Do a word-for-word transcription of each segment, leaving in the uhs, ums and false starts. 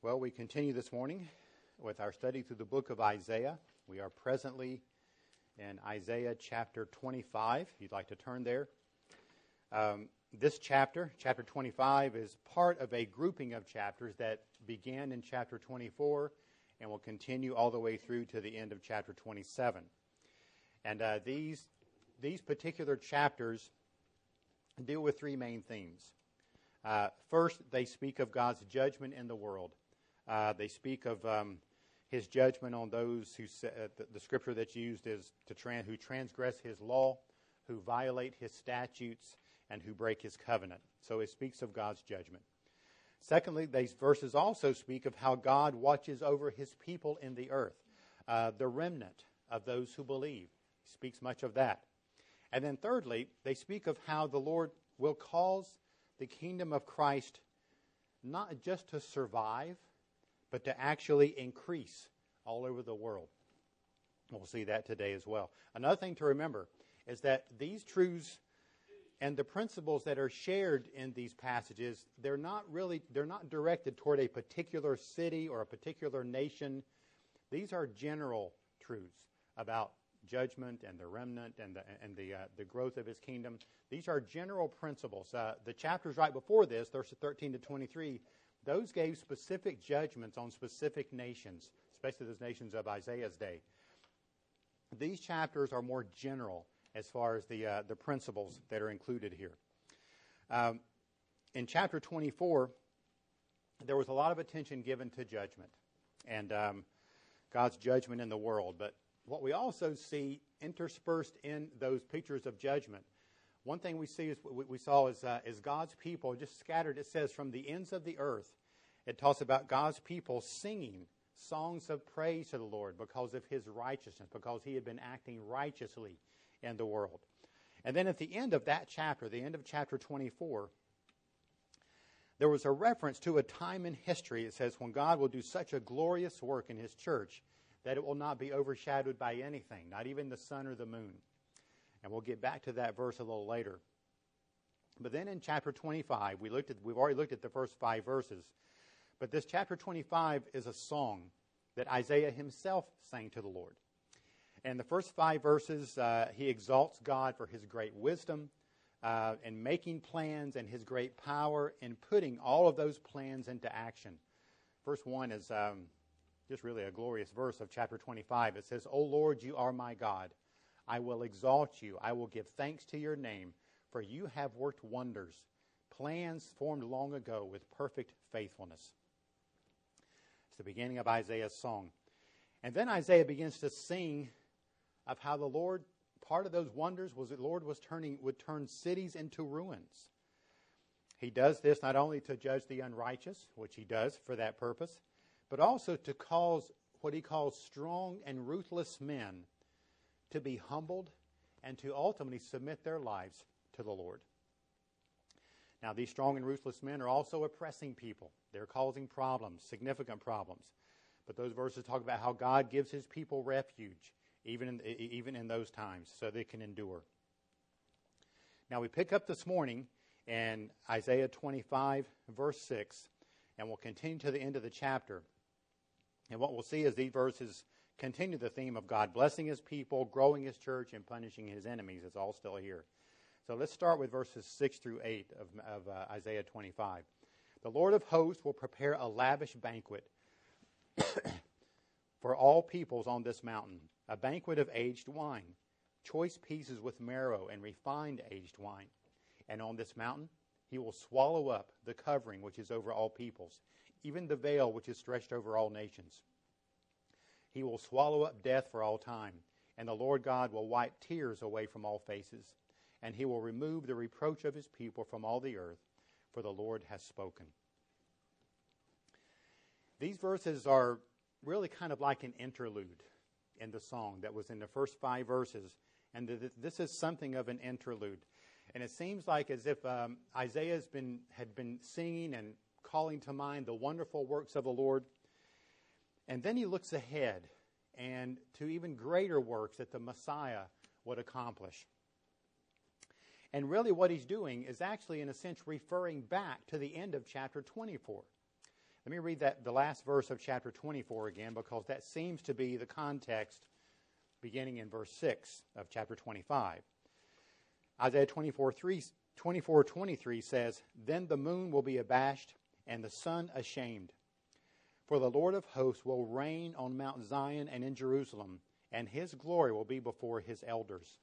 Well, we continue this morning with our study through the book of Isaiah. We are presently in Isaiah chapter twenty-five. If you'd like to turn there. Um, this chapter, chapter twenty-five, is part of a grouping of chapters that began in chapter twenty-four and will continue all the way through to the end of chapter twenty-seven. And uh, these, these particular chapters deal with three main themes. Uh, first, they speak of God's judgment in the world. Uh, they speak of um, his judgment on those who, uh, the, the scripture that's used is to trans, who transgress his law, who violate his statutes, and who break his covenant. So it speaks of God's judgment. Secondly, these verses also speak of how God watches over his people in the earth, uh, the remnant of those who believe. He speaks much of that. And then thirdly, they speak of how the Lord will cause the kingdom of Christ not just to survive, but to actually increase all over the world. We'll see that today as well. Another thing to remember is that these truths and the principles that are shared in these passages, they're not really, they're not directed toward a particular city or a particular nation. These are general truths about judgment and the remnant and the, and the, uh, the growth of his kingdom. These are general principles. Uh, the chapters right before this, verses thirteen to twenty-three, those gave specific judgments on specific nations, especially those nations of Isaiah's day. These chapters are more general as far as the uh, the principles that are included here. Um, in chapter twenty-four, there was a lot of attention given to judgment and um, God's judgment in the world. But what we also see interspersed in those pictures of judgment, one thing we see is we, we saw is, uh, is God's people just scattered. It says from the ends of the earth. It talks about God's people singing songs of praise to the Lord because of his righteousness, because he had been acting righteously in the world. And then at the end of that chapter, the end of chapter twenty-four, there was a reference to a time in history. It says when God will do such a glorious work in his church that it will not be overshadowed by anything, not even the sun or the moon. And we'll get back to that verse a little later. But then in chapter twenty-five, we looked at, we've already looked at the first five verses. But this chapter twenty-five is a song that Isaiah himself sang to the Lord. And the first five verses, uh, he exalts God for his great wisdom uh, in making plans and his great power in putting all of those plans into action. Verse one is um, just really a glorious verse of chapter twenty-five. It says, O Lord, you are my God. I will exalt you. I will give thanks to your name, for you have worked wonders, plans formed long ago with perfect faithfulness. It's the beginning of Isaiah's song. And then Isaiah begins to sing of how the Lord, part of those wonders was that the Lord was turning, would turn cities into ruins. He does this not only to judge the unrighteous, which he does for that purpose, but also to cause what he calls strong and ruthless men to be humbled and to ultimately submit their lives to the Lord. Now, these strong and ruthless men are also oppressing people. They're causing problems, significant problems. But those verses talk about how God gives his people refuge, even in, even in those times, so they can endure. Now, we pick up this morning in Isaiah twenty-five, verse six, and we'll continue to the end of the chapter. And what we'll see is these verses continue the theme of God blessing his people, growing his church, and punishing his enemies. It's all still here. So let's start with verses six through eight of, of uh, Isaiah twenty-five. The Lord of hosts will prepare a lavish banquet for all peoples on this mountain, a banquet of aged wine, choice pieces with marrow and refined aged wine. And on this mountain he will swallow up the covering which is over all peoples, even the veil which is stretched over all nations. He will swallow up death for all time, and the Lord God will wipe tears away from all faces, and he will remove the reproach of his people from all the earth, for the Lord has spoken. These verses are really kind of like an interlude in the song that was in the first five verses, and th- this is something of an interlude. And it seems like as if um, Isaiah has been, had been singing and calling to mind the wonderful works of the Lord, and then he looks ahead and to even greater works that the Messiah would accomplish. And really what he's doing is actually, in a sense, referring back to the end of chapter twenty-four. Let me read that the last verse of chapter twenty-four again, because that seems to be the context beginning in verse six of chapter twenty-five. Isaiah twenty-four, three, twenty-four twenty-three says, "Then the moon will be abashed and the sun ashamed. For the Lord of hosts will reign on Mount Zion and in Jerusalem, and his glory will be before his elders."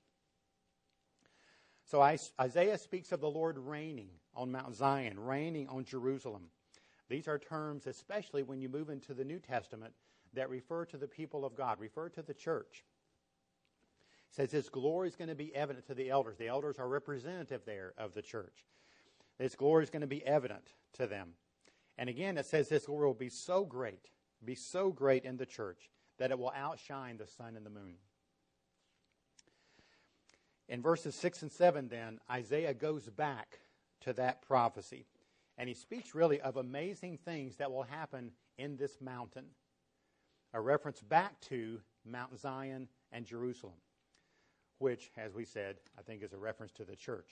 So Isaiah speaks of the Lord reigning on Mount Zion, reigning on Jerusalem. These are terms, especially when you move into the New Testament, that refer to the people of God, refer to the church. It says his glory is going to be evident to the elders. The elders are representative there of the church. His glory is going to be evident to them. And again, it says this glory will be so great, be so great in the church, that it will outshine the sun and the moon. In verses six and seven, then, Isaiah goes back to that prophecy. And he speaks really of amazing things that will happen in this mountain. A reference back to Mount Zion and Jerusalem, which, as we said, I think is a reference to the church.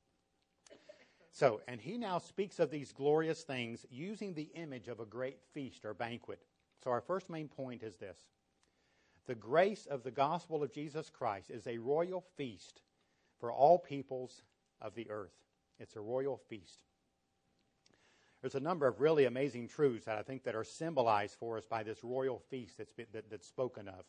So, and he now speaks of these glorious things using the image of a great feast or banquet. So our first main point is this. The grace of the gospel of Jesus Christ is a royal feast for all peoples of the earth. It's a royal feast. There's a number of really amazing truths that I think that are symbolized for us by this royal feast that's, been, that, that's spoken of.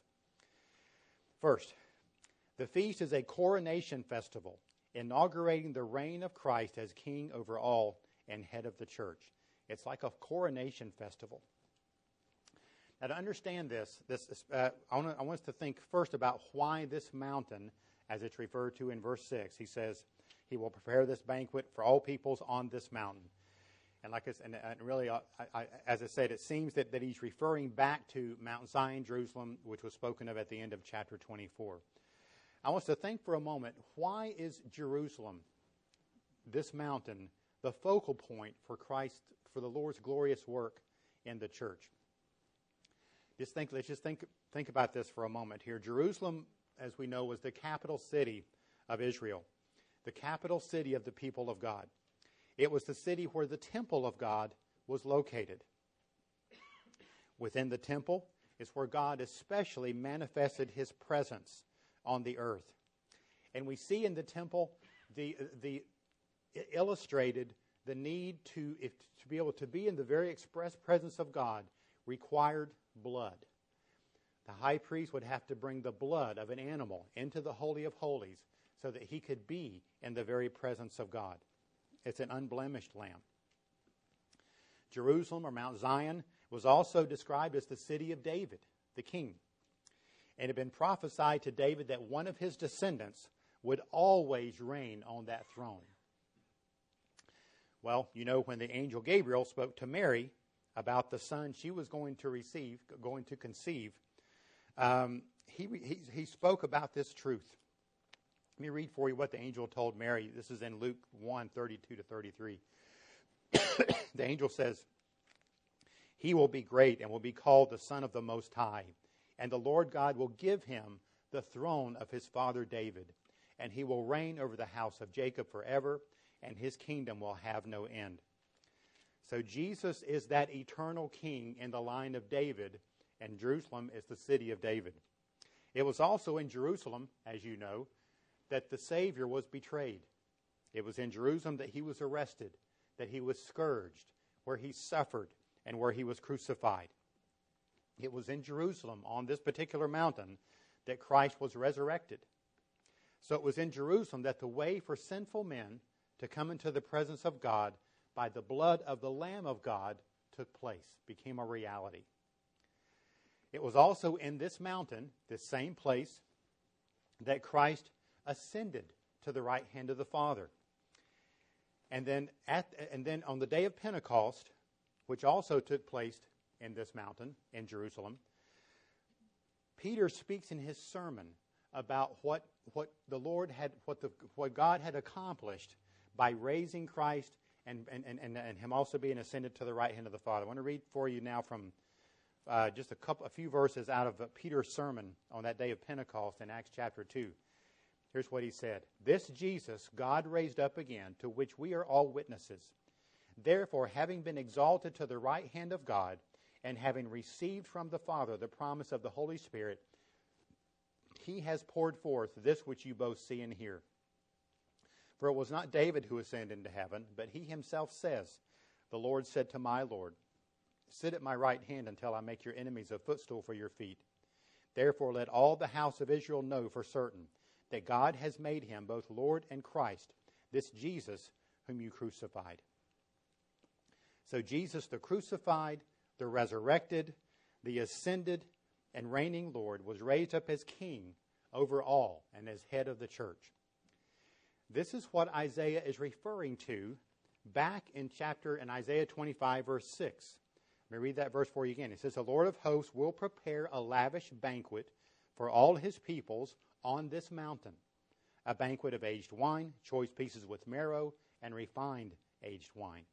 First, the feast is a coronation festival, inaugurating the reign of Christ as king over all and head of the church. It's like a coronation festival. Now, to understand this, this uh, I, want to, I want us to think first about why this mountain, as it's referred to in verse six, he says, he will prepare this banquet for all peoples on this mountain. And like I said, and, and really, uh, I, I, as I said, it seems that, that he's referring back to Mount Zion, Jerusalem, which was spoken of at the end of chapter twenty-four. I want us to think for a moment, why is Jerusalem, this mountain, the focal point for Christ, for the Lord's glorious work in the church? Just think, let's just think, think about this for a moment here. Jerusalem, as we know, was the capital city of Israel, the capital city of the people of God. It was the city where the temple of God was located. Within the temple is where God especially manifested his presence on the earth. And we see in the temple the the illustrated the need to if, to be able to be in the very express presence of God required blood. The high priest would have to bring the blood of an animal into the Holy of Holies so that he could be in the very presence of God. It's an unblemished lamb. Jerusalem, or Mount Zion, was also described as the city of David, the king. And it had been prophesied to David that one of his descendants would always reign on that throne. Well, you know, when the angel Gabriel spoke to Mary about the son she was going to receive, going to conceive, um, he, he, he spoke about this truth. Let me read for you what the angel told Mary. This is in Luke one, thirty-two to thirty-three. The angel says, "He will be great and will be called the Son of the Most High. And the Lord God will give him the throne of his father David. And he will reign over the house of Jacob forever, and his kingdom will have no end." So Jesus is that eternal king in the line of David, and Jerusalem is the city of David. It was also in Jerusalem, as you know, that the Savior was betrayed. It was in Jerusalem that he was arrested, that he was scourged, where he suffered, and where he was crucified. It was in Jerusalem, on this particular mountain, that Christ was resurrected. So it was in Jerusalem that the way for sinful men to come into the presence of God by the blood of the Lamb of God took place, became a reality. It was also in this mountain, this same place, that Christ ascended to the right hand of the Father. And then at and then on the day of Pentecost, which also took place in this mountain in Jerusalem, Peter speaks in his sermon about what what the Lord had what the what God had accomplished by raising Christ and and, and, and him also being ascended to the right hand of the Father. I want to read for you now from uh, just a couple a few verses out of uh, Peter's sermon on that day of Pentecost in Acts chapter two. Here's what he said. "This Jesus God raised up again, to which we are all witnesses. Therefore, having been exalted to the right hand of God, and having received from the Father the promise of the Holy Spirit, he has poured forth this which you both see and hear. For it was not David who ascended into heaven, but he himself says, the Lord said to my Lord, sit at my right hand until I make your enemies a footstool for your feet. Therefore let all the house of Israel know for certain that God has made him both Lord and Christ, this Jesus whom you crucified. So Jesus, the crucified, the resurrected, the ascended, and reigning Lord, was raised up as king over all and as head of the church. This is what Isaiah is referring to back in chapter in Isaiah twenty-five, verse six. Let me read that verse for you again. It says, the Lord of hosts will prepare a lavish banquet for all his peoples on this mountain, a banquet of aged wine, choice pieces with marrow, and refined aged wine.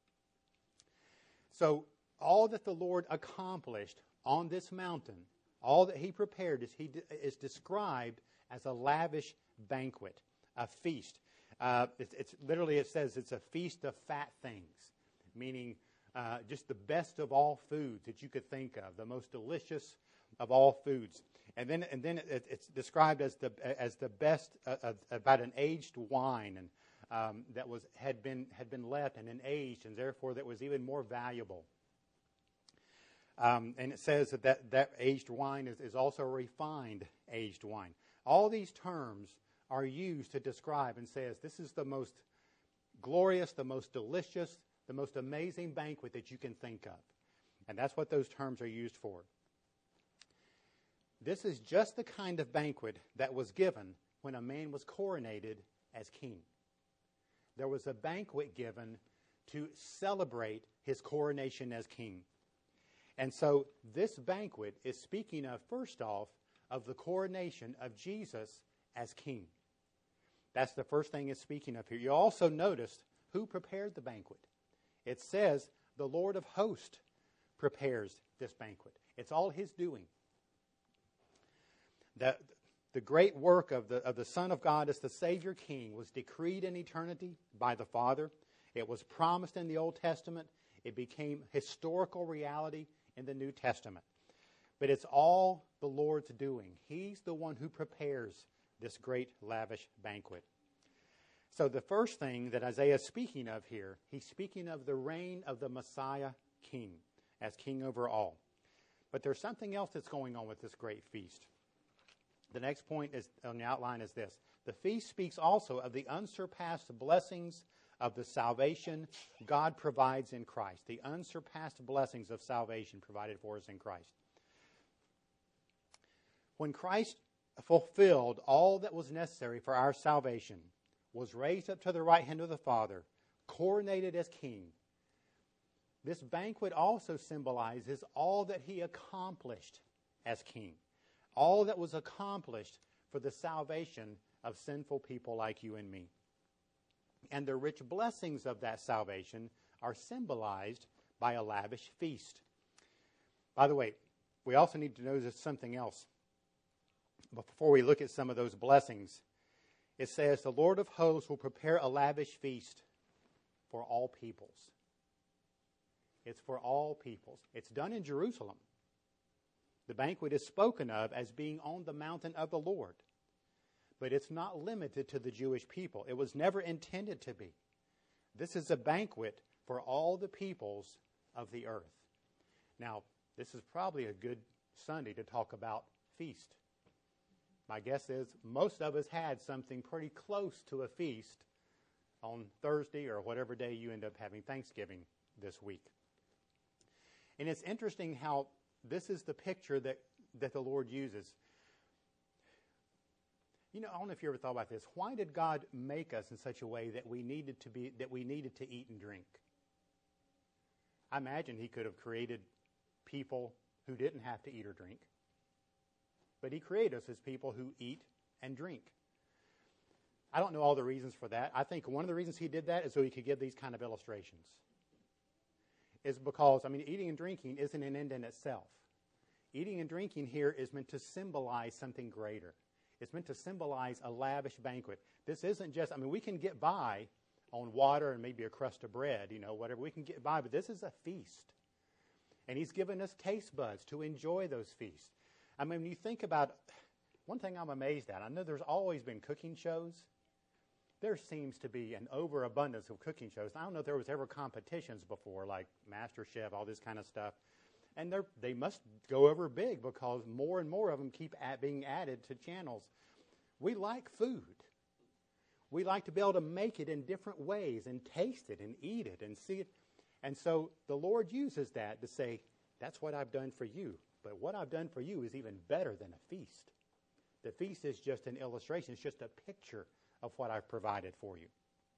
So all that the Lord accomplished on this mountain, all that he prepared, is, he, is described as a lavish banquet, a feast. Uh, it's, it's literally, it says it's a feast of fat things, meaning uh, just the best of all foods that you could think of, the most delicious of all foods. And then, and then it, it's described as the as the best uh, of, about an aged wine, and um, that was had been had been left and then aged, and therefore that was even more valuable. Um, and it says that that, that aged wine is, is also refined aged wine. All these terms are used to describe and says this is the most glorious, the most delicious, the most amazing banquet that you can think of. And that's what those terms are used for. This is just the kind of banquet that was given when a man was coronated as king. There was a banquet given to celebrate his coronation as king. And so this banquet is speaking of, first off, of the coronation of Jesus as king. That's the first thing it's speaking of here. You also noticed who prepared the banquet. It says the Lord of hosts prepares this banquet. It's all his doing. The, the great work of the, of the Son of God as the Savior King was decreed in eternity by the Father. It was promised in the Old Testament. It became historical reality in the New Testament. But it's all the Lord's doing. He's the one who prepares this great lavish banquet. So the first thing that Isaiah is speaking of here, he's speaking of the reign of the Messiah King as king over all. But there's something else that's going on with this great feast. The next point is on the outline is this. The feast speaks also of the unsurpassed blessings of the salvation God provides in Christ. The unsurpassed blessings of salvation provided for us in Christ. When Christ fulfilled all that was necessary for our salvation, was raised up to the right hand of the Father, coronated as king, this banquet also symbolizes all that he accomplished as king. All that was accomplished for the salvation of sinful people like you and me. And the rich blessings of that salvation are symbolized by a lavish feast. By the way, we also need to notice something else. Before we look at some of those blessings, it says, the Lord of hosts will prepare a lavish feast for all peoples. It's for all peoples. It's done in Jerusalem. The banquet is spoken of as being on the mountain of the Lord. But it's not limited to the Jewish people. It was never intended to be. This is a banquet for all the peoples of the earth. Now, this is probably a good Sunday to talk about feast. My guess is most of us had something pretty close to a feast on Thursday or whatever day you end up having Thanksgiving this week. And it's interesting how this is the picture that, that the Lord uses. You know, I don't know if you ever thought about this. Why did God make us in such a way that we needed to be that we needed to eat and drink? I imagine he could have created people who didn't have to eat or drink. But he created us as people who eat and drink. I don't know all the reasons for that. I think one of the reasons he did that is so he could give these kind of illustrations. Is because, I mean, eating and drinking isn't an end in itself. Eating and drinking here is meant to symbolize something greater. It's meant to symbolize a lavish banquet. This isn't just, I mean, we can get by on water and maybe a crust of bread, you know, whatever we can get by. But this is a feast. And he's given us taste buds to enjoy those feasts. I mean, when you think about, one thing I'm amazed at, I know there's always been cooking shows. There seems to be an overabundance of cooking shows. I don't know if there was ever competitions before, like MasterChef, all this kind of stuff. And they're, they must go over big because more and more of them keep at being added to channels. We like food. We like to be able to make it in different ways and taste it and eat it and see it. And so the Lord uses that to say, that's what I've done for you. But what I've done for you is even better than a feast. The feast is just an illustration. It's just a picture of what I've provided for you.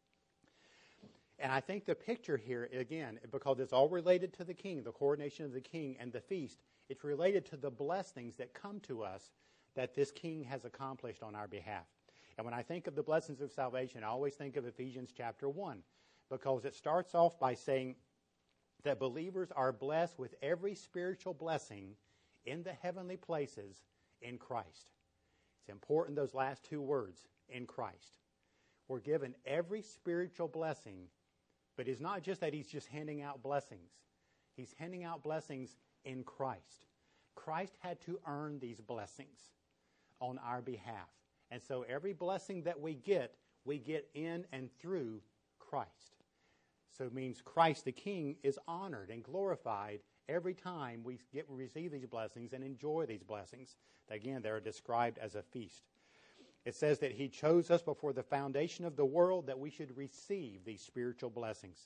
And I think the picture here, again, because it's all related to the king, the coronation of the king and the feast, it's related to the blessings that come to us that this king has accomplished on our behalf. And when I think of the blessings of salvation, I always think of Ephesians chapter one, because it starts off by saying that believers are blessed with every spiritual blessing in the heavenly places in Christ. It's important, those last two words, in Christ. We're given every spiritual blessing, but it's not just that he's just handing out blessings. He's handing out blessings in Christ. Christ had to earn these blessings on our behalf. And so every blessing that we get, we get in and through Christ. So it means Christ the King is honored and glorified every time we get receive these blessings and enjoy these blessings. Again, they're described as a feast. It says that he chose us before the foundation of the world that we should receive these spiritual blessings.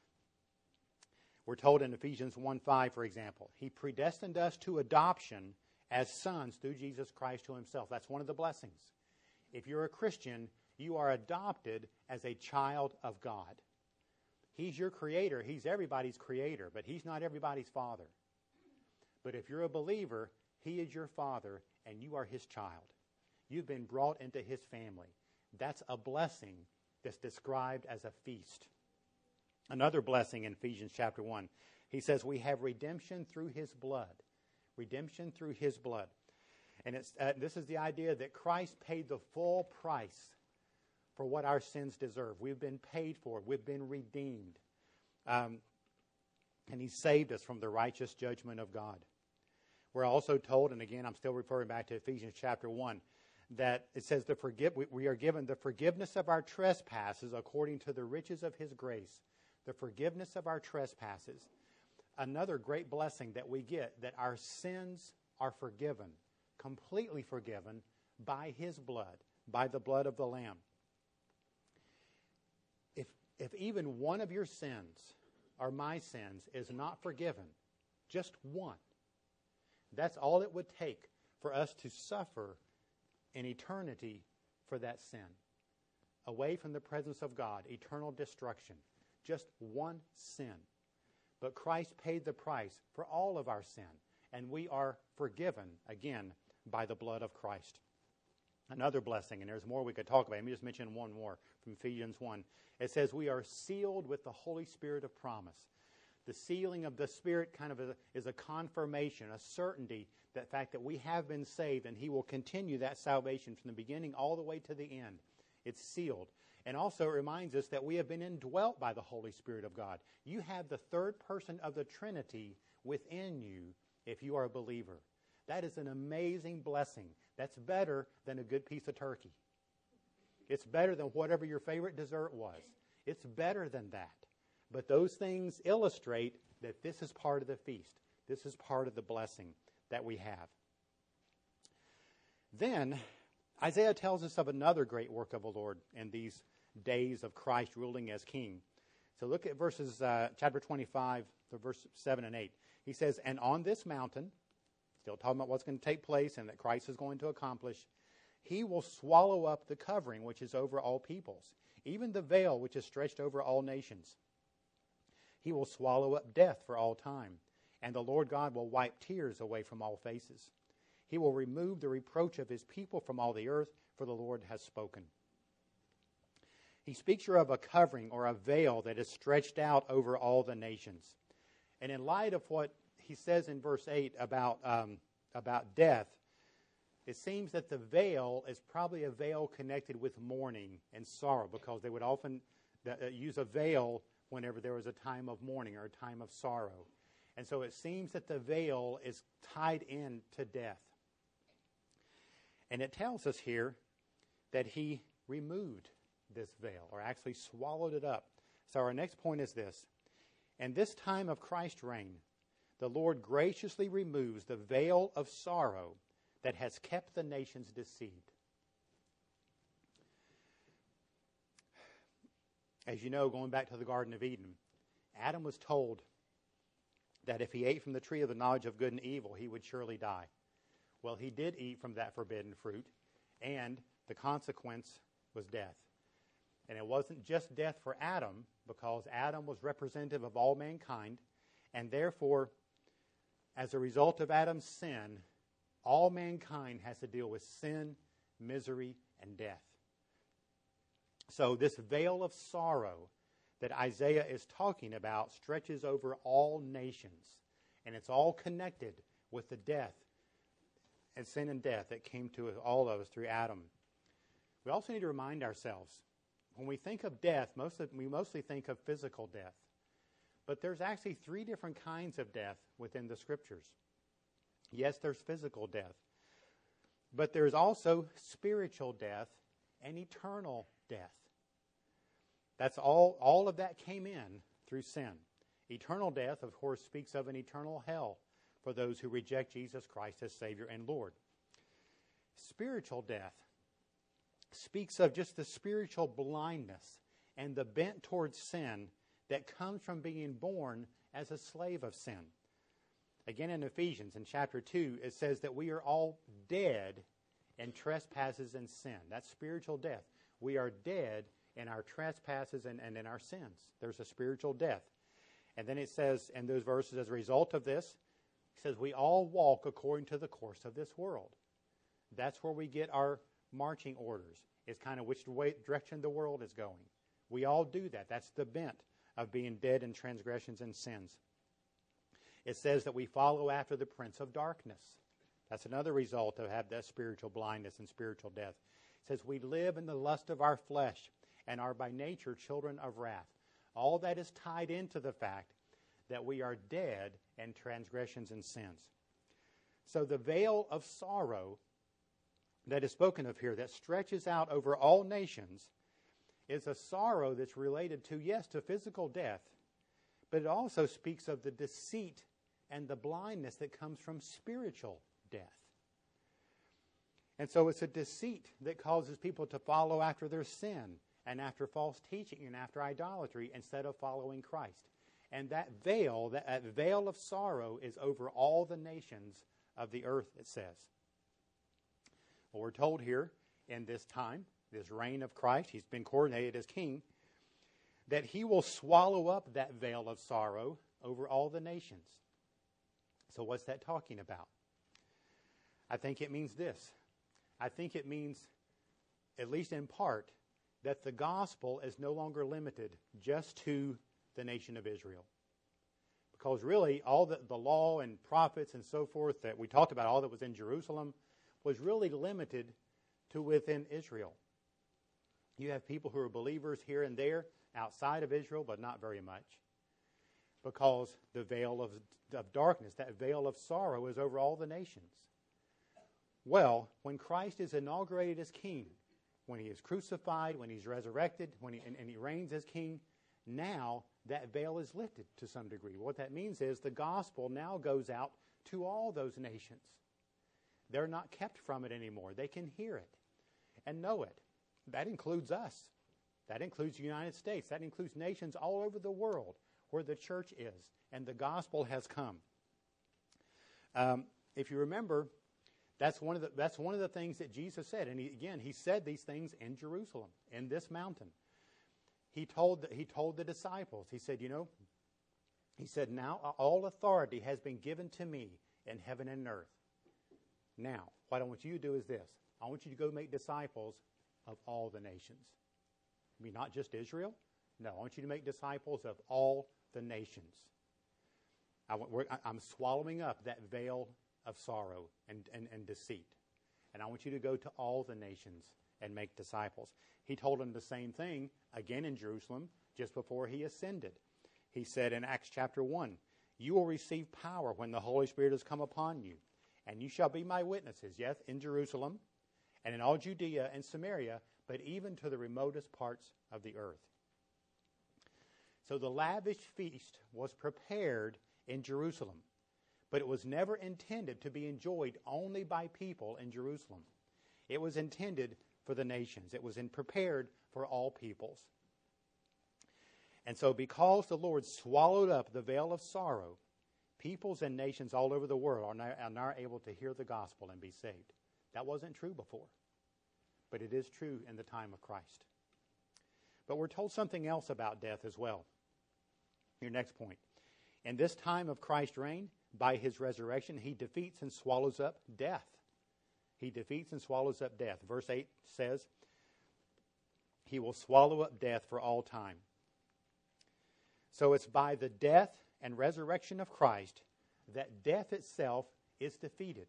We're told in Ephesians one five, for example, he predestined us to adoption as sons through Jesus Christ to himself. That's one of the blessings. If you're a Christian, you are adopted as a child of God. He's your creator. He's everybody's creator, but he's not everybody's father. But if you're a believer, he is your father, and you are his child. You've been brought into his family. That's a blessing that's described as a feast. Another blessing in Ephesians chapter one, he says we have redemption through his blood. Redemption through his blood. And it's uh, this is the idea that Christ paid the full price for what our sins deserve. We've been paid for it. We've been redeemed. Um, and he saved us from the righteous judgment of God. We're also told, and again, I'm still referring back to Ephesians chapter one, that it says the forgive, we, we are given the forgiveness of our trespasses according to the riches of his grace. The forgiveness of our trespasses. Another great blessing that we get, that our sins are forgiven, completely forgiven by his blood, by the blood of the Lamb. If, if even one of your sins, or my sins, is not forgiven, just one, that's all it would take for us to suffer in eternity for that sin. Away from the presence of God, eternal destruction. Just one sin. But Christ paid the price for all of our sin, and we are forgiven, again, by the blood of Christ. Another blessing, and there's more we could talk about. Let me just mention one more from Ephesians one. It says we are sealed with the Holy Spirit of promise. The sealing of the Spirit kind of a, is a confirmation, a certainty, that fact that we have been saved, and he will continue that salvation from the beginning all the way to the end. It's sealed. And also it reminds us that we have been indwelt by the Holy Spirit of God. You have the third person of the Trinity within you if you are a believer. That is an amazing blessing. That's better than a good piece of turkey. It's better than whatever your favorite dessert was. It's better than that. But those things illustrate that this is part of the feast. This is part of the blessing that we have. Then, Isaiah tells us of another great work of the Lord in these days of Christ ruling as king. So look at verses, uh, chapter twenty-five, to verse seven and eight. He says, and on this mountain, still talking about what's going to take place and that Christ is going to accomplish, he will swallow up the covering which is over all peoples, even the veil which is stretched over all nations. He will swallow up death for all time, and the Lord God will wipe tears away from all faces. He will remove the reproach of his people from all the earth, for the Lord has spoken. He speaks here of a covering or a veil that is stretched out over all the nations. And in light of what he says in verse eight about, um, about death, it seems that the veil is probably a veil connected with mourning and sorrow, because they would often that uh, use a veil whenever there was a time of mourning or a time of sorrow. And so it seems that the veil is tied in to death. And it tells us here that he removed this veil, or actually swallowed it up. So our next point is this. In this time of Christ's reign, the Lord graciously removes the veil of sorrow that has kept the nations deceived. As you know, going back to the Garden of Eden, Adam was told that if he ate from the tree of the knowledge of good and evil, he would surely die. Well, he did eat from that forbidden fruit, and the consequence was death. And it wasn't just death for Adam, because Adam was representative of all mankind, and therefore, as a result of Adam's sin, all mankind has to deal with sin, misery, and death. So this veil of sorrow that Isaiah is talking about stretches over all nations, and it's all connected with the death and sin and death that came to all of us through Adam. We also need to remind ourselves, when we think of death, most of, we mostly think of physical death. But there's actually three different kinds of death within the Scriptures. Yes, there's physical death, but there's also spiritual death and eternal death. That's all, all of that came in through sin. Eternal death, of course, speaks of an eternal hell for those who reject Jesus Christ as Savior and Lord. Spiritual death speaks of just the spiritual blindness and the bent towards sin that comes from being born as a slave of sin. Again, in Ephesians, in chapter two, it says that we are all dead in trespasses and sin. That's spiritual death. We are dead in our trespasses and, and in our sins. There's a spiritual death. And then it says in those verses, as a result of this, it says we all walk according to the course of this world. That's where we get our marching orders. It's kind of which way, direction the world is going. We all do that. That's the bent of being dead in transgressions and sins. It says that we follow after the prince of darkness. That's another result of have that spiritual blindness and spiritual death. It says we live in the lust of our flesh and are by nature children of wrath. All that is tied into the fact that we are dead in transgressions and sins. So the veil of sorrow that is spoken of here, that stretches out over all nations, is a sorrow that's related to, yes, to physical death, but it also speaks of the deceit and the blindness that comes from spiritual death. And so it's a deceit that causes people to follow after their sin and after false teaching and after idolatry instead of following Christ. And that veil, that, that veil of sorrow is over all the nations of the earth, it says. Well, we're told here in this time, this reign of Christ, he's been coronated as king, that he will swallow up that veil of sorrow over all the nations. So what's that talking about? I think it means this. I think it means, at least in part, that the gospel is no longer limited just to the nation of Israel. Because really, all the, the law and prophets and so forth that we talked about, all that was in Jerusalem, was really limited to within Israel. You have people who are believers here and there outside of Israel, but not very much. Because the veil of, of darkness, that veil of sorrow, is over all the nations. Well, when Christ is inaugurated as king, when he is crucified, when he's resurrected, when he, and, and he reigns as king, now that veil is lifted to some degree. What that means is the gospel now goes out to all those nations. They're not kept from it anymore. They can hear it and know it. That includes us. That includes the United States. That includes nations all over the world where the church is and the gospel has come. Um, if you remember, that's one of the that's one of the things that Jesus said. And he, again, he said these things in Jerusalem, in this mountain. He told the, he told the disciples, he said, you know, he said, now all authority has been given to me in heaven and earth. Now, what I want you to do is this. I want you to go make disciples of all the nations. I mean, not just Israel. No, I want you to make disciples of all the nations. I want, we're, I'm swallowing up that veil of sorrow and, and, and deceit. And I want you to go to all the nations and make disciples. He told them the same thing again in Jerusalem just before he ascended. He said in Acts chapter one, "You will receive power when the Holy Spirit has come upon you, and you shall be my witnesses, yes, in Jerusalem and in all Judea and Samaria, but even to the remotest parts of the earth." So the lavish feast was prepared in Jerusalem, but it was never intended to be enjoyed only by people in Jerusalem. It was intended for the nations. It was in prepared for all peoples. And so because the Lord swallowed up the veil of sorrow, peoples and nations all over the world are now, are now able to hear the gospel and be saved. That wasn't true before, but it is true in the time of Christ. But we're told something else about death as well. Your next point. In this time of Christ's reign, by his resurrection, he defeats and swallows up death. He defeats and swallows up death. Verse eight says, he will swallow up death for all time. So it's by the death and resurrection of Christ that death itself is defeated.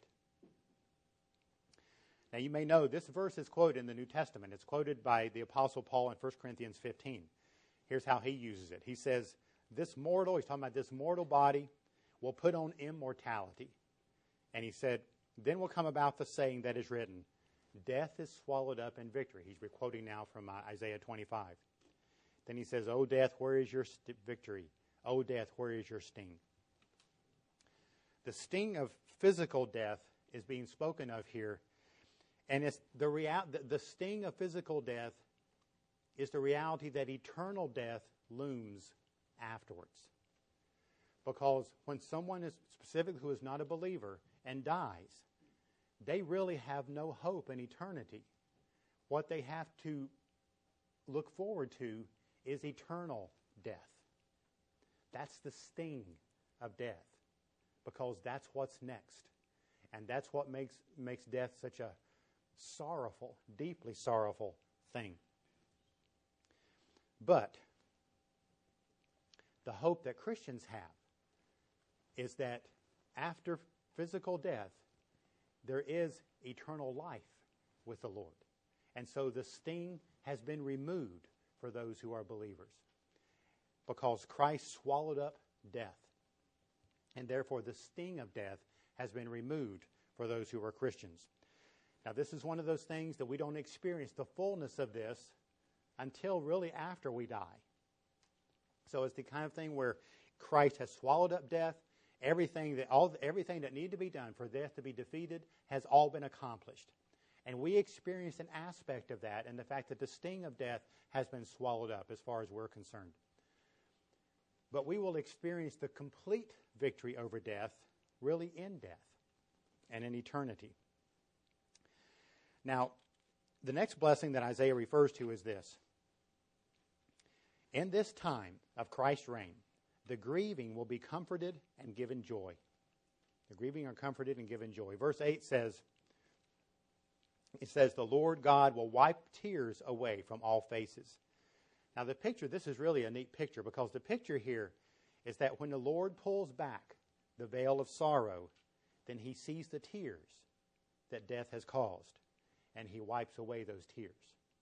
Now you may know this verse is quoted in the New Testament. It's quoted by the Apostle Paul in First Corinthians fifteen. Here's how he uses it. He says, this mortal, he's talking about this mortal body, will put on immortality. And he said, then will come about the saying that is written, death is swallowed up in victory. He's quoting now from uh, Isaiah twenty-five. Then he says, O death, where is your st- victory? O death, where is your sting? The sting of physical death is being spoken of here. And it's the, real, the, the sting of physical death is the reality that eternal death looms afterwards. Because when someone is specific who is not a believer and dies, they really have no hope in eternity. What they have to look forward to is eternal death. That's the sting of death, because that's what's next. And that's what makes, makes death such a sorrowful, deeply sorrowful thing. But the hope that Christians have is that after physical death, there is eternal life with the Lord. And so the sting has been removed for those who are believers, because Christ swallowed up death. And therefore the sting of death has been removed for those who are Christians. Now this is one of those things that we don't experience the fullness of this until really after we die. So it's the kind of thing where Christ has swallowed up death. Everything that all everything that needed to be done for death to be defeated has all been accomplished. And we experience an aspect of that and the fact that the sting of death has been swallowed up as far as we're concerned. But we will experience the complete victory over death really in death and in eternity. Now, the next blessing that Isaiah refers to is this. In this time of Christ's reign, the grieving will be comforted and given joy. The grieving are comforted and given joy. Verse eight says, it says, the Lord God will wipe tears away from all faces. Now the picture, this is really a neat picture, because the picture here is that when the Lord pulls back the veil of sorrow, then he sees the tears that death has caused, and he wipes away those tears.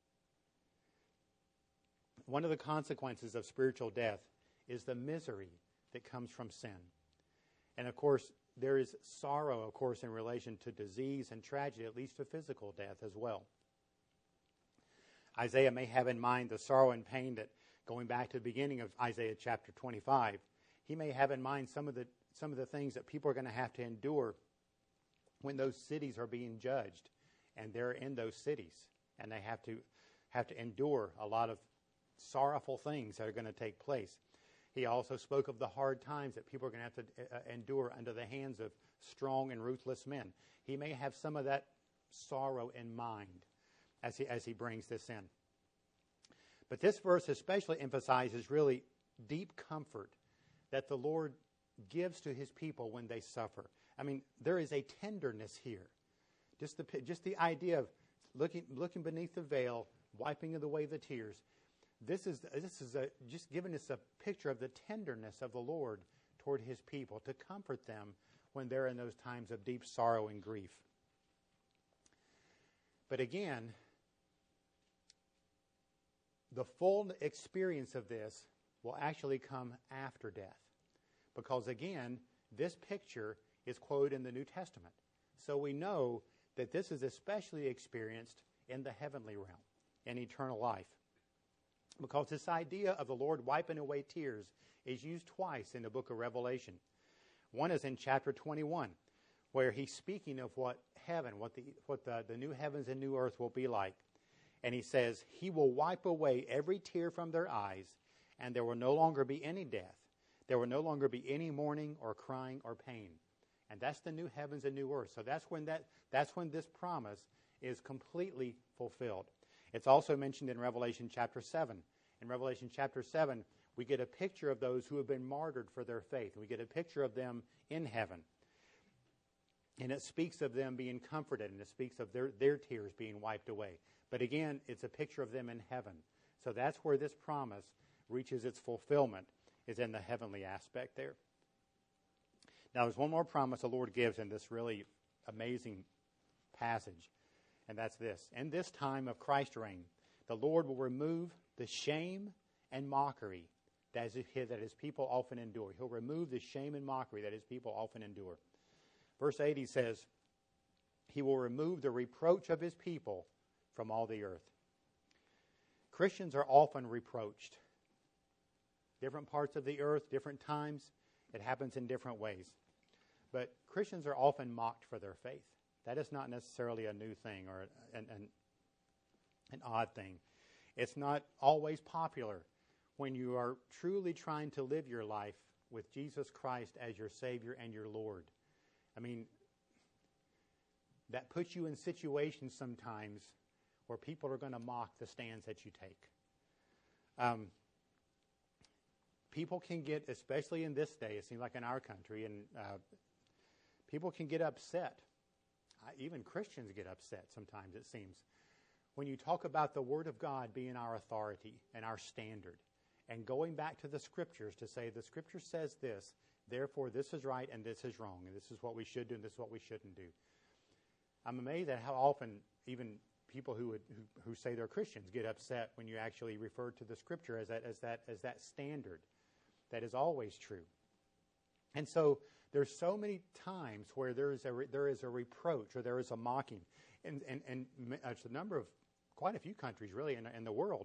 One of the consequences of spiritual death is the misery that comes from sin. And of course, there is sorrow, of course, in relation to disease and tragedy, at least to physical death as well. Isaiah may have in mind the sorrow and pain that, going back to the beginning of Isaiah chapter twenty-five, he may have in mind some of the some of the things that people are going to have to endure when those cities are being judged, and they're in those cities, and they have to have to endure a lot of sorrowful things that are going to take place. He also spoke of the hard times that people are going to have to uh, endure under the hands of strong and ruthless men. He may have some of that sorrow in mind as he, as he brings this in. But this verse especially emphasizes really deep comfort that the Lord gives to his people when they suffer. I mean, there is a tenderness here. Just the, just the idea of looking, looking beneath the veil, wiping away the tears. This is, this is a, just giving us a picture of the tenderness of the Lord toward his people, to comfort them when they're in those times of deep sorrow and grief. But again, the full experience of this will actually come after death. Because again, this picture is quoted in the New Testament. So we know that this is especially experienced in the heavenly realm, in eternal life. Because this idea of the Lord wiping away tears is used twice in the book of Revelation. One is in chapter twenty-one, where he's speaking of what heaven, what the what the, the new heavens and new earth will be like. And he says, he will wipe away every tear from their eyes, and there will no longer be any death. There will no longer be any mourning or crying or pain. And that's the new heavens and new earth. So that's when that that's when this promise is completely fulfilled. It's also mentioned in Revelation chapter seven. In Revelation chapter seven, we get a picture of those who have been martyred for their faith. We get a picture of them in heaven. And it speaks of them being comforted, and it speaks of their, their tears being wiped away. But again, it's a picture of them in heaven. So that's where this promise reaches its fulfillment, is in the heavenly aspect there. Now, there's one more promise the Lord gives in this really amazing passage, and that's this. In this time of Christ's reign, the Lord will remove the shame and mockery that his, that his people often endure. He'll remove the shame and mockery that his people often endure. Verse eighty says, he will remove the reproach of his people from all the earth. Christians are often reproached. Different parts of the earth, different times, it happens in different ways. But Christians are often mocked for their faith. That is not necessarily a new thing or an, an, an odd thing. It's not always popular when you are truly trying to live your life with Jesus Christ as your Savior and your Lord. I mean, that puts you in situations sometimes where people are going to mock the stands that you take. Um, people can get, especially in this day, it seems like in our country, and uh, people can get upset. Uh, even Christians get upset sometimes, it seems, when you talk about the Word of God being our authority and our standard, and going back to the Scriptures to say, the Scripture says this, therefore this is right and this is wrong, and this is what we should do and this is what we shouldn't do. I'm amazed at how often even people who, would, who who say they're Christians get upset when you actually refer to the Scripture as that as that as that standard that is always true. And so there's so many times where there is a re, there is a reproach or there is a mocking, and and and it's a number of quite a few countries really in, in the world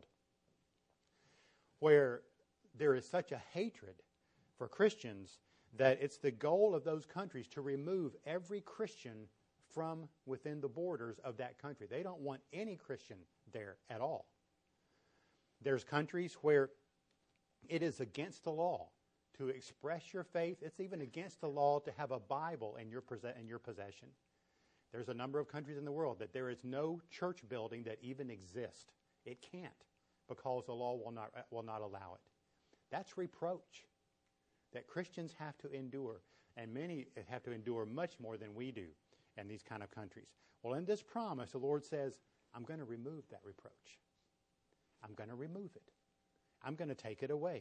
where there is such a hatred for Christians that it's the goal of those countries to remove every Christian from within the borders of that country. They don't want any Christian there at all. There's countries where it is against the law to express your faith. It's even against the law to have a Bible in your, in your possession. There's a number of countries in the world that there is no church building that even exists. It can't, because the law will not, will not allow it. That's reproach that Christians have to endure, and many have to endure much more than we do in these kind of countries. Well, in this promise, the Lord says, I'm going to remove that reproach. I'm going to remove it. I'm going to take it away.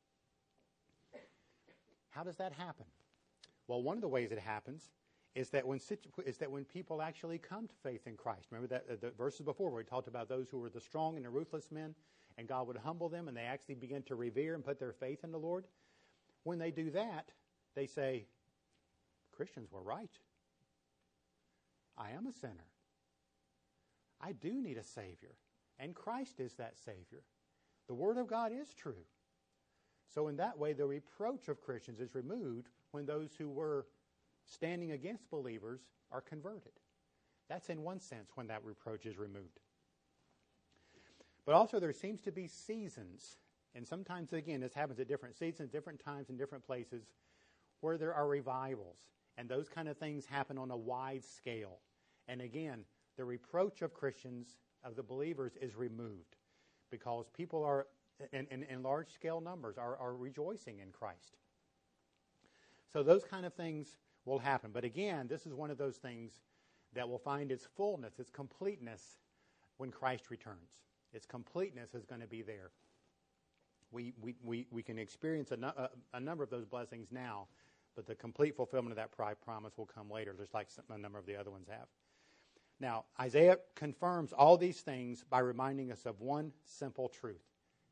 How does that happen? Well, one of the ways it happens is that when situ- is that when people actually come to faith in Christ. Remember that uh, the verses before where we talked about those who were the strong and the ruthless men, and God would humble them, and they actually begin to revere and put their faith in the Lord. When they do that, they say, Christians were right. I am a sinner. I do need a Savior, and Christ is that Savior. The Word of God is true. So in that way, the reproach of Christians is removed when those who were standing against believers are converted. That's in one sense when that reproach is removed. But also there seems to be seasons, and sometimes, again, this happens at different seasons, different times, in different places, where there are revivals. And those kind of things happen on a wide scale. And again, the reproach of Christians, of the believers, is removed because people are, in, in, in large-scale numbers, are, are rejoicing in Christ. So those kind of things will happen. But again, this is one of those things that will find its fullness, its completeness, when Christ returns. Its completeness is going to be there. We, we, we, we can experience a, no, a, a number of those blessings now, but the complete fulfillment of that promise will come later, just like a number of the other ones have. Now, Isaiah confirms all these things by reminding us of one simple truth.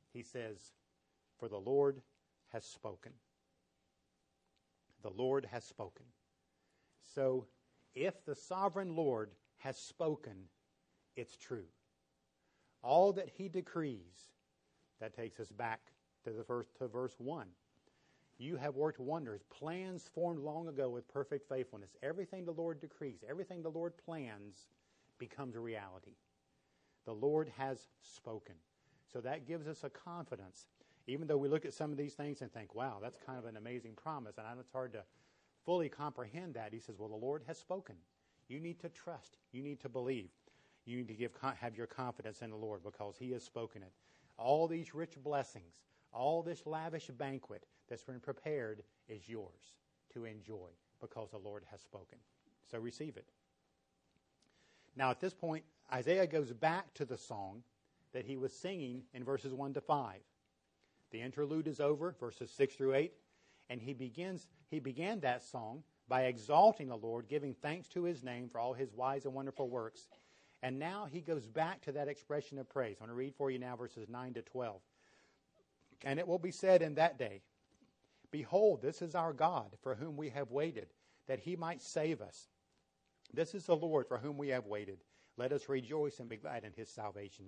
he says, "For the Lord has spoken." The Lord has spoken. So, if the sovereign Lord has spoken, it's true. All that he decrees, that takes us back to the first to verse one. You have worked wonders, plans formed long ago with perfect faithfulness. Everything the Lord decrees, everything the Lord plans becomes a reality. The Lord has spoken. So that gives us a confidence. Even though we look at some of these things and think, wow, that's kind of an amazing promise, and I know it's hard to fully comprehend that. He says, well, the Lord has spoken. You need to trust. You need to believe. You need to give have your confidence in the Lord because he has spoken it. All these rich blessings, all this lavish banquet that's been prepared is yours to enjoy because the Lord has spoken. So receive it. Now at this point, Isaiah goes back to the song that he was singing in verses one to five. The interlude is over, verses six through eight, and he begins. He began that song by exalting the Lord, giving thanks to his name for all his wise and wonderful works. And now he goes back to that expression of praise. I want to read for you now verses nine to twelve. And it will be said in that day, "Behold, this is our God, for whom we have waited, that he might save us. This is the Lord, for whom we have waited. Let us rejoice and be glad in his salvation.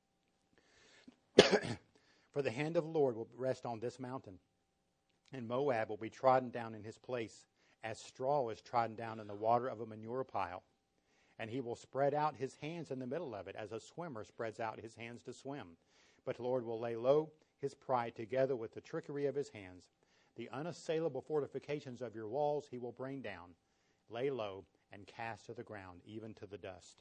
For the hand of the Lord will rest on this mountain, and Moab will be trodden down in his place, as straw is trodden down in the water of a manure pile. And he will spread out his hands in the middle of it, as a swimmer spreads out his hands to swim. But the Lord will lay low his pride together with the trickery of his hands. The unassailable fortifications of your walls he will bring down, lay low, and cast to the ground, even to the dust."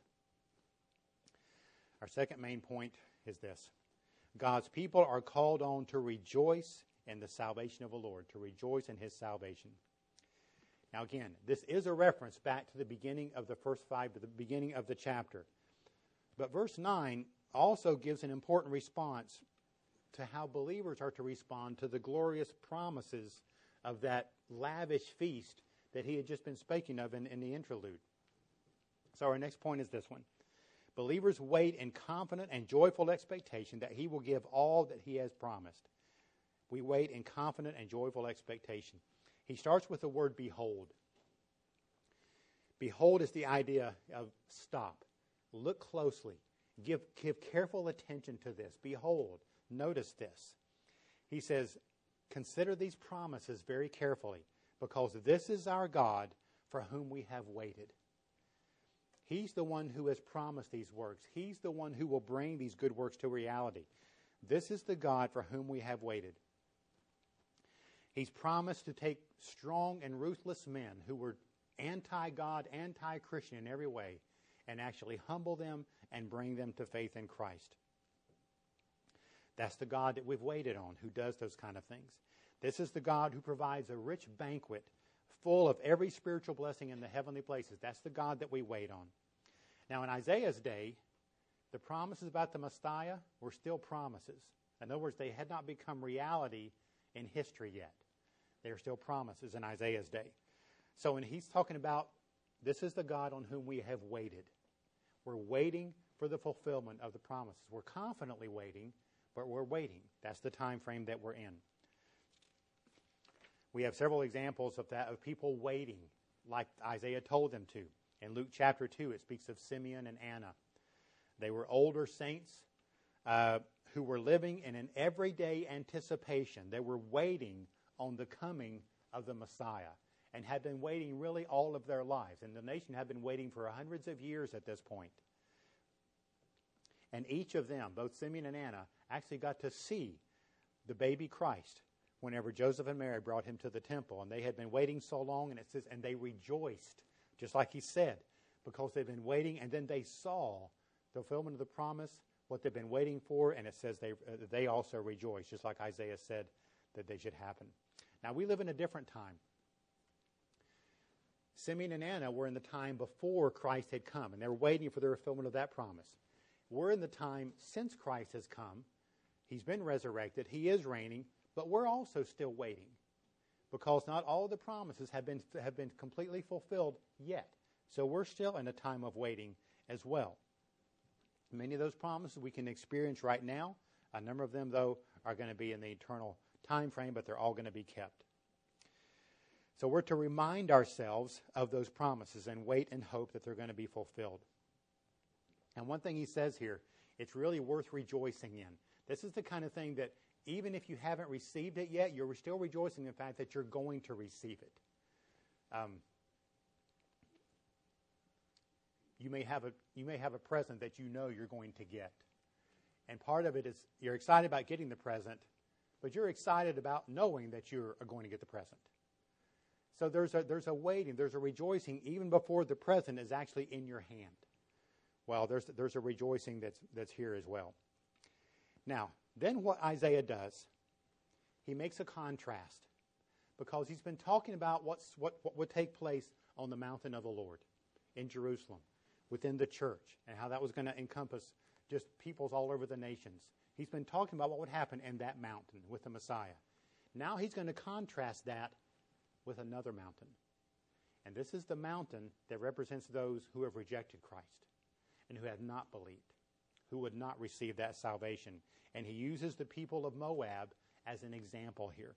Our second main point is this. God's people are called on to rejoice in the salvation of the Lord, to rejoice in his salvation. Now again, this is a reference back to the beginning of the first five, to the beginning of the chapter. But verse nine also gives an important response to how believers are to respond to the glorious promises of that lavish feast that he had just been speaking of in, in the interlude. So our next point is this one. Believers wait in confident and joyful expectation that he will give all that he has promised. We wait in confident and joyful expectation. He starts with the word behold. Behold is the idea of stop. Look closely. Give, give careful attention to this. Behold. Notice this. He says, consider these promises very carefully, because this is our God for whom we have waited. He's the one who has promised these works. He's the one who will bring these good works to reality. This is the God for whom we have waited. He's promised to take strong and ruthless men who were anti-God, anti-Christian in every way, and actually humble them and bring them to faith in Christ. That's the God that we've waited on, who does those kind of things. This is the God who provides a rich banquet full of every spiritual blessing in the heavenly places. That's the God that we wait on. Now, in Isaiah's day, the promises about the Messiah were still promises. In other words, they had not become reality in history yet. They are still promises in Isaiah's day. So when he's talking about, this is the God on whom we have waited. We're waiting for the fulfillment of the promises. We're confidently waiting, but we're waiting. That's the time frame that we're in. We have several examples of that, of people waiting, like Isaiah told them to. In Luke chapter two, it speaks of Simeon and Anna. They were older saints uh, who were living in an everyday anticipation. They were waiting on the coming of the Messiah and had been waiting really all of their lives. And the nation had been waiting for hundreds of years at this point. And each of them, both Simeon and Anna, actually got to see the baby Christ whenever Joseph and Mary brought him to the temple. And they had been waiting so long, and it says, and they rejoiced, just like he said, because they've been waiting, and then they saw the fulfillment of the promise, what they've been waiting for, and it says they uh, they also rejoiced, just like Isaiah said that they should happen. Now, we live in a different time. Simeon and Anna were in the time before Christ had come, and they were waiting for the fulfillment of that promise. We're in the time since Christ has come. He's been resurrected. He is reigning, but we're also still waiting because not all the promises have been have been completely fulfilled yet. So we're still in a time of waiting as well. Many of those promises we can experience right now. A number of them, though, are going to be in the eternal time frame, but they're all going to be kept. So we're to remind ourselves of those promises and wait and hope that they're going to be fulfilled. And one thing he says here, it's really worth rejoicing in. This is the kind of thing that even if you haven't received it yet, you're still rejoicing in the fact that you're going to receive it. Um, you may have a you may have a present that you know you're going to get. And part of it is you're excited about getting the present, but you're excited about knowing that you're going to get the present. So there's a there's a waiting, there's a rejoicing even before the present is actually in your hand. Well, there's there's a rejoicing that's that's here as well. Now, then what Isaiah does, he makes a contrast, because he's been talking about what's what, what would take place on the mountain of the Lord in Jerusalem, within the church, and how that was going to encompass just peoples all over the nations. He's been talking about what would happen in that mountain with the Messiah. Now he's going to contrast that with another mountain. And this is the mountain that represents those who have rejected Christ and who have not believed, who would not receive that salvation. And he uses the people of Moab as an example here.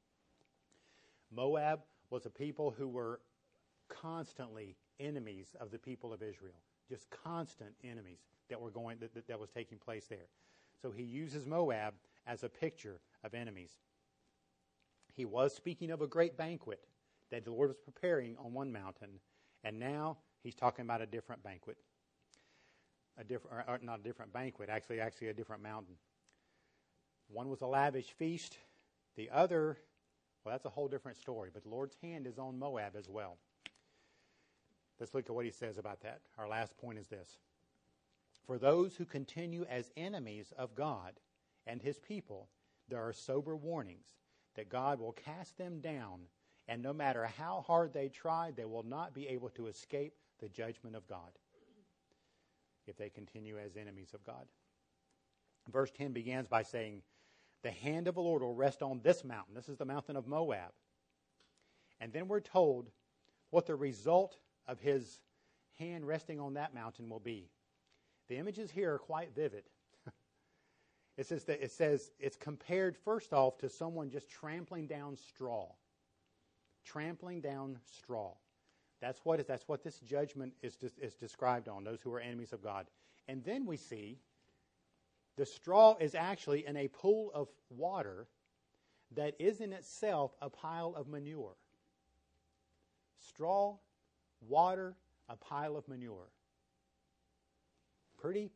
Moab was a people who were constantly enemies of the people of Israel, just constant enemies that were going that, that, that was taking place there. So he uses Moab as a picture of enemies. He was speaking of a great banquet that the Lord was preparing on one mountain, and now he's talking about a different banquet. A different, or not a different banquet, actually, actually a different mountain. One was a lavish feast. The other, well, that's a whole different story, but the Lord's hand is on Moab as well. Let's look at what he says about that. Our last point is this. For those who continue as enemies of God and his people, there are sober warnings that God will cast them down, and no matter how hard they try, they will not be able to escape the judgment of God if they continue as enemies of God. Verse ten begins by saying, the hand of the Lord will rest on this mountain. This is the mountain of Moab. And then we're told what the result of his hand resting on that mountain will be. The images here are quite vivid. It says that it says it's compared first off to someone just trampling down straw. Trampling down straw. That's what is that's what this judgment is is described on, those who are enemies of God. And then we see the straw is actually in a pool of water that is in itself a pile of manure. Straw, water, a pile of manure. Pretty,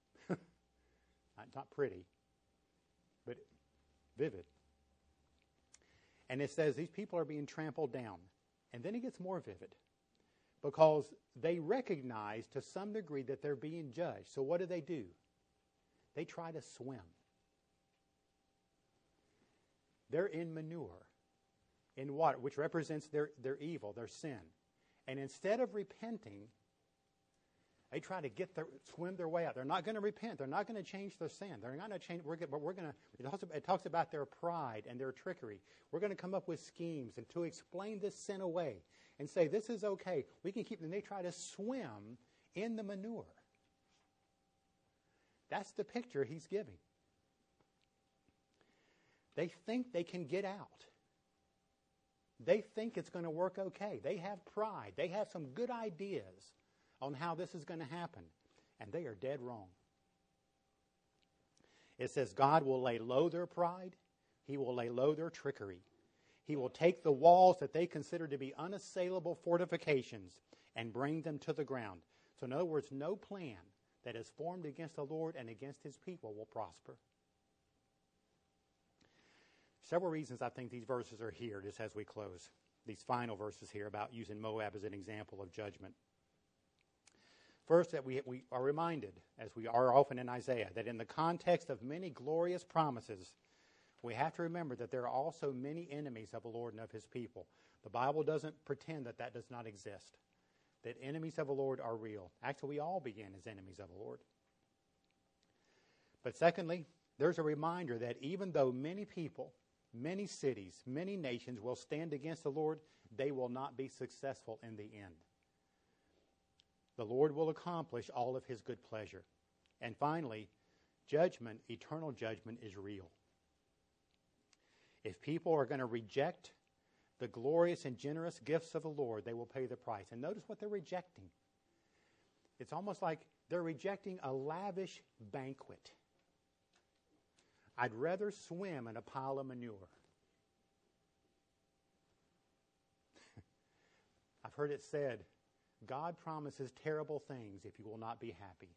not pretty, but vivid. And it says these people are being trampled down. And then it gets more vivid, because they recognize to some degree that they're being judged. So what do they do? They try to swim. They're in manure, in water, which represents their, their evil, their sin. And instead of repenting, they try to get their, swim their way out. They're not going to repent. They're not going to change their sin. They're not going to change. We're going, but we're going to. It talks, about, it talks about their pride and their trickery. We're going to come up with schemes and to explain this sin away and say this is okay. We can keep. And they try to swim in the manure. That's the picture he's giving. They think they can get out. They think it's going to work okay. They have pride. They have some good ideas on how this is going to happen. And they are dead wrong. It says God will lay low their pride. He will lay low their trickery. He will take the walls that they consider to be unassailable fortifications and bring them to the ground. So in other words, no plan that is formed against the Lord and against his people will prosper. Several reasons I think these verses are here just as we close. These final verses here about using Moab as an example of judgment. First, that we, we are reminded, as we are often in Isaiah, that in the context of many glorious promises, we have to remember that there are also many enemies of the Lord and of his people. The Bible doesn't pretend that that does not exist, that enemies of the Lord are real. Actually, we all begin as enemies of the Lord. But secondly, there's a reminder that even though many people, many cities, many nations will stand against the Lord, they will not be successful in the end. The Lord will accomplish all of his good pleasure. And finally, judgment, eternal judgment, is real. If people are going to reject the glorious and generous gifts of the Lord, they will pay the price. And notice what they're rejecting. It's almost like they're rejecting a lavish banquet. I'd rather swim in a pile of manure. I've heard it said, God promises terrible things if you will not be happy.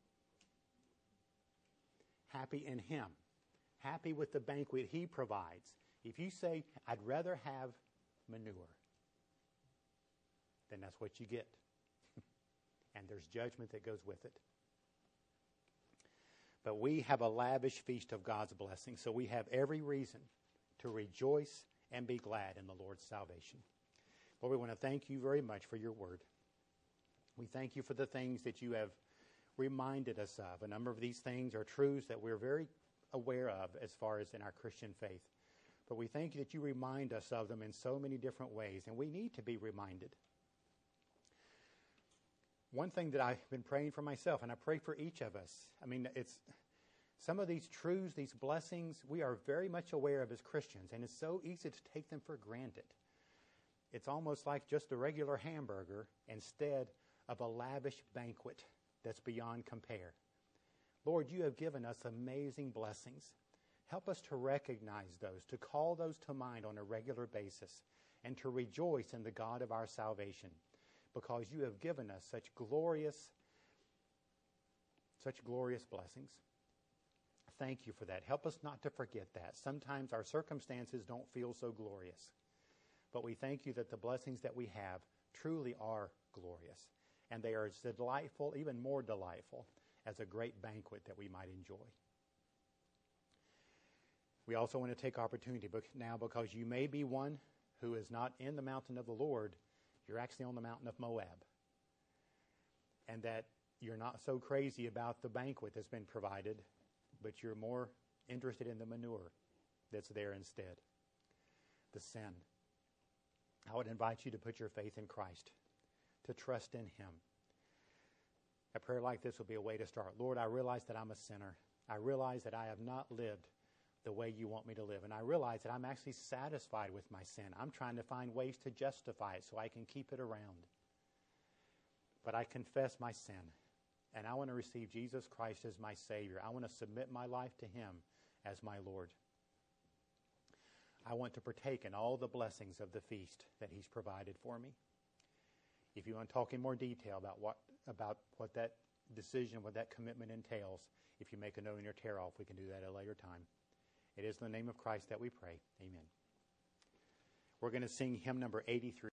Happy in Him. Happy with the banquet He provides. If you say, I'd rather have manure, then that's what you get. And there's judgment that goes with it. But we have a lavish feast of God's blessing, so we have every reason to rejoice and be glad in the Lord's salvation. Lord, we want to thank you very much for your word. We thank you for the things that you have reminded us of. A number of these things are truths that we're very aware of as far as in our Christian faith. But we thank you that you remind us of them in so many different ways, and we need to be reminded. One thing that I've been praying for myself, and I pray for each of us, I mean, it's some of these truths, these blessings, we are very much aware of as Christians, and it's so easy to take them for granted. It's almost like just a regular hamburger instead of a lavish banquet that's beyond compare. Lord, you have given us amazing blessings. Help us to recognize those, to call those to mind on a regular basis, and to rejoice in the God of our salvation, because you have given us such glorious, such glorious blessings. Thank you for that. Help us not to forget that. Sometimes our circumstances don't feel so glorious, but we thank you that the blessings that we have truly are glorious, and they are as delightful, even more delightful, as a great banquet that we might enjoy. We also want to take opportunity now, because you may be one who is not in the mountain of the Lord. You're actually on the mountain of Moab. And that you're not so crazy about the banquet that's been provided, but you're more interested in the manure that's there instead, the sin. I would invite you to put your faith in Christ, to trust in Him. A prayer like this will be a way to start. Lord, I realize that I'm a sinner. I realize that I have not lived the way you want me to live. And I realize that I'm actually satisfied with my sin. I'm trying to find ways to justify it so I can keep it around. But I confess my sin, and I want to receive Jesus Christ as my Savior. I want to submit my life to Him as my Lord. I want to partake in all the blessings of the feast that He's provided for me. If you want to talk in more detail about what about what that decision, what that commitment entails, if you make a note in your tear-off, we can do that at a later time. It is in the name of Christ that we pray. Amen. We're going to sing hymn number eighty-three.